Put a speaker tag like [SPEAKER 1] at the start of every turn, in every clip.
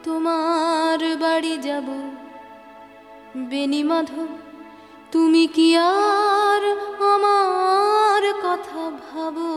[SPEAKER 1] তোমার বাড়ি যাব বেনি মাধব, তুমি কি আর আমার কথা ভাবো?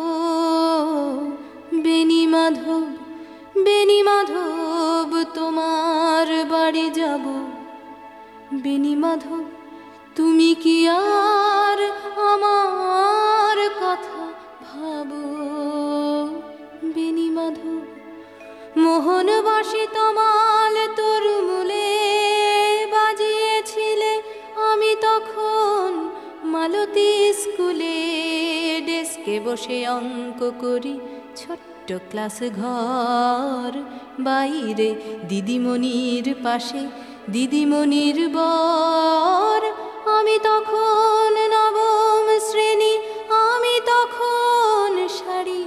[SPEAKER 1] বেনি মাধব, বেনি মাধব, তোমার বাড়ি যাব বেনি মাধব, তুমি কি আর আমার কথা ভাবো? বেনি মাধব, মোহনবাসী তমাল তোর মূলে বাজিয়েছিলে, আমি তখন মালতী স্কুলে ডেস্কে বসে অঙ্ক করি। ছোট্ট ক্লাস ঘর, বাইরে দিদিমণির পাশে দিদিমণির বর। আমি তখন নবম শ্রেণী, আমি তখন শাড়ি।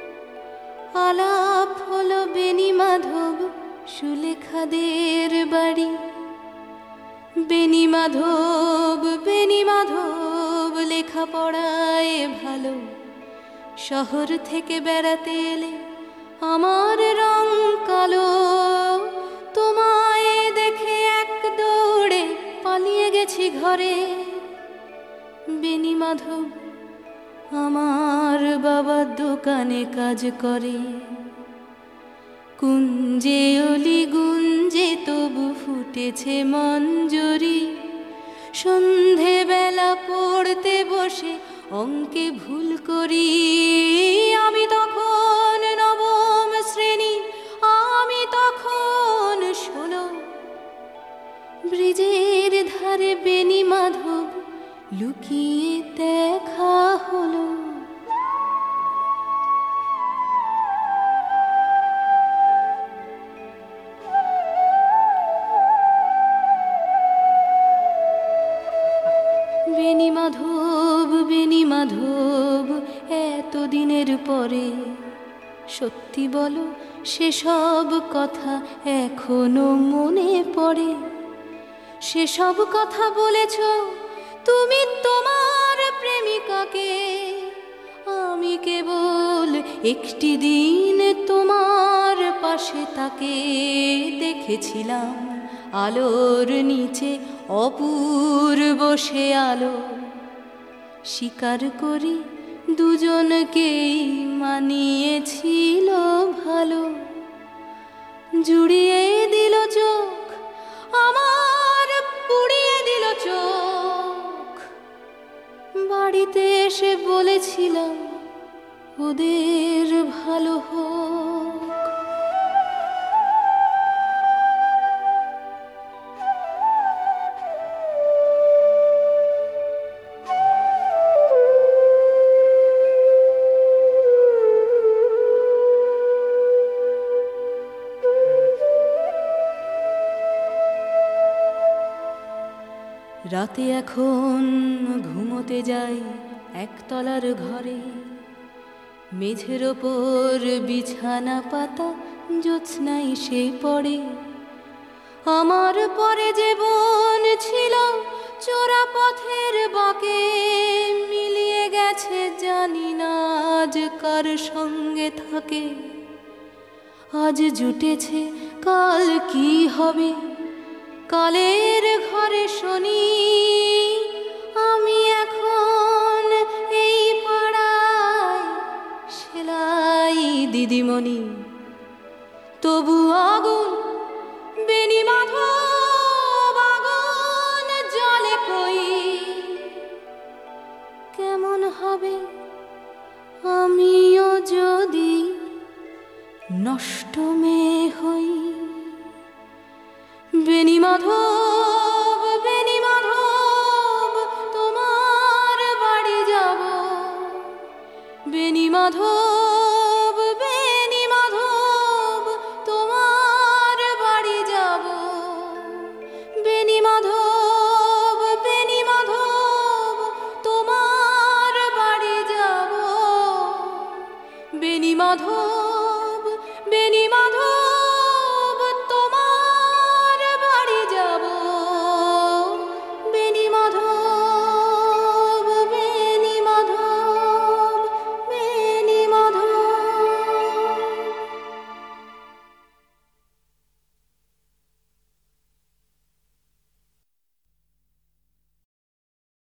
[SPEAKER 1] আলাপ হলো বেনি মাধব সুলেখাদের বাড়ি। বেনি মাধব, বেনি মাধব, লেখাপড়ায় ভালো, শহর থেকে বেড়াতে এলে আমার রং কালো। তোমায় দেখে এক দৌড়ে পালিয়ে গেছি ঘরে। বেনি মাধব, আমার বাবা দোকানে কাজ করে। কুঞ্জে অলি গুঞ্জে তবু ফুটেছে মঞ্জরি। সন্ধেবেলা পড়তে বসে অঙ্কে ভুল করি। আমি তখন নবম শ্রেণী, আমি তখন 16। ব্রিজের ধারে বেনি মাধব লুকিয়ে দেখা হলো। বেনি মাধব, বেনি মাধব, এতদিনের পরে সত্যি বলো, সেসব কথা এখনো মনে পড়ে? সেসব কথা বলেছ তুমি তোমার প্রেমিকাকে। আমি কেবল একটি দিন তোমার পাশে তাকে দেখেছিলাম, আলোর নিচে অপূর্ব সে আলো। স্বীকার করি দুজনকেই মানিয়েছিল ভালো। জুড়িয়ে দিল চোখ আমার, পুড়িয়ে দিল চোখ। বাড়িতে এসে বলেছিলাম ওদের ভালো হোক। রাতে এখন ঘুমোতে যাই একতলার ঘরে। মেঝের ওপর বিছানা পাতা, জ্যোৎস্নায় সে পড়ে। আমার পরে যে বোন ছিল চোরা পথের বাঁকে, মিলিয়ে গেছে জানি না আজ কার সঙ্গে থাকে। আজ জুটেছে, কাল কি হবে? কালের ঘরে শনি। আমি এখন এই পাড়ায় সেলাই দিদিমণি। তবু আগুন বেনি মাধব, আগুন জলে কই। কেমন হবে আমিও যদি নষ্ট মেয়ে হই? বেনি মাধব, বেনি মাধব, তোমার বাড়ি যাব বেনি মাধব।